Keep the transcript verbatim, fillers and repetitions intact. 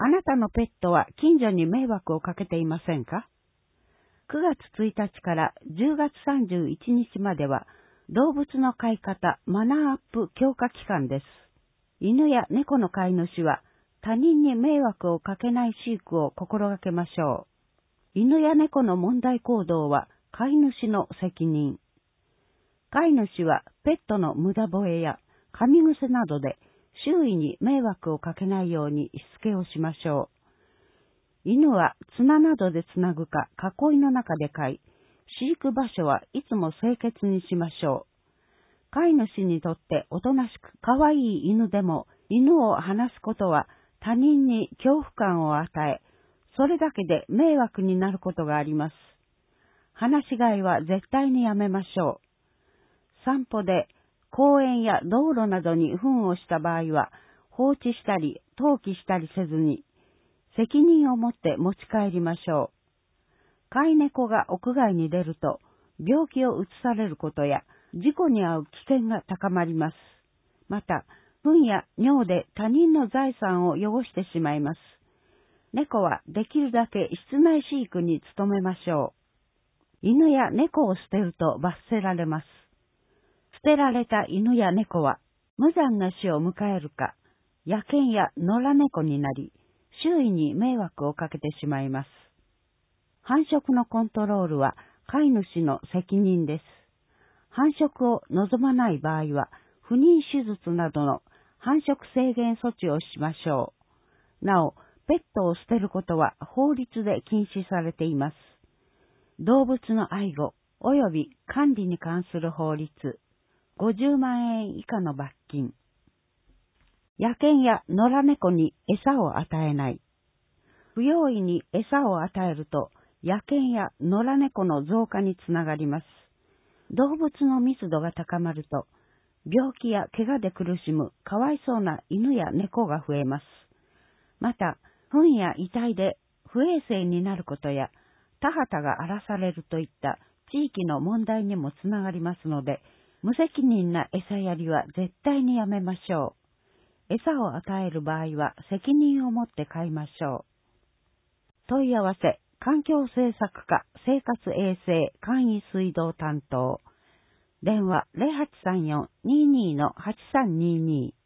あなたのペットは近所に迷惑をかけていませんか？ く 月ついたちからじゅうがつさんじゅういちにちまでは動物の飼い方マナーアップ強化期間です。犬や猫の飼い主は他人に迷惑をかけない飼育を心がけましょう。犬や猫の問題行動は飼い主の責任。飼い主はペットの無駄吠えや噛み癖などで周囲に迷惑をかけないようにしつけをしましょう。犬は綱などでつなぐか囲いの中で飼い、飼育場所はいつも清潔にしましょう。飼い主にとっておとなしく可愛い犬でも犬を離すことは他人に恐怖感を与え、それだけで迷惑になることがあります。放し飼いは絶対にやめましょう。散歩で公園や道路などに糞をした場合は放置したり投棄したりせずに責任を持って持ち帰りましょう。飼い猫が屋外に出ると病気をうつされることや事故に遭う危険が高まります。また、糞や尿で他人の財産を汚してしまいます。猫はできるだけ室内飼育に努めましょう。犬や猫を捨てると罰せられます。捨てられた犬や猫は無残な死を迎えるか、野犬や野良猫になり、周囲に迷惑をかけてしまいます。繁殖のコントロールは飼い主の責任です。繁殖を望まない場合は、不妊手術などの繁殖制限措置をしましょう。なお、ペットを捨てることは法律で禁止されています。動物の愛護及び管理に関する法律、ごじゅうまんえん以下の罰金。野犬や野良猫に餌を与えない。不用意に餌を与えると、野犬や野良猫の増加につながります。動物の密度が高まると、病気や怪我で苦しむかわいそうな犬や猫が増えます。また、糞や遺体で不衛生になることや、田畑が荒らされるといった地域の問題にもつながりますので、無責任な餌やりは絶対にやめましょう。餌を与える場合は責任を持って飼いましょう。問い合わせ、環境政策課生活衛生簡易水道担当。電話 ゼロはちさんよん にーにー はちさんにーにー